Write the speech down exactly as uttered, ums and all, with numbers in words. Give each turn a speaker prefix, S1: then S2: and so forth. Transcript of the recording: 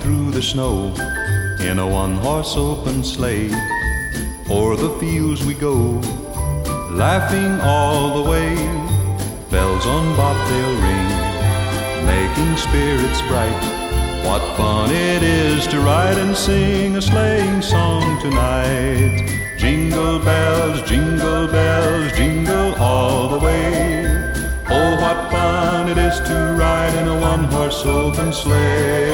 S1: through the snow in a one-horse open sleigh. O'er the fields we go, laughing all the way. Bells on bobtail ring, making spirits bright. What fun it is to ride and sing a sleighing song tonight. Jingle bells, jingle bells, jingle all the way. Oh, what fun it is to ride in a one-horse open sleigh.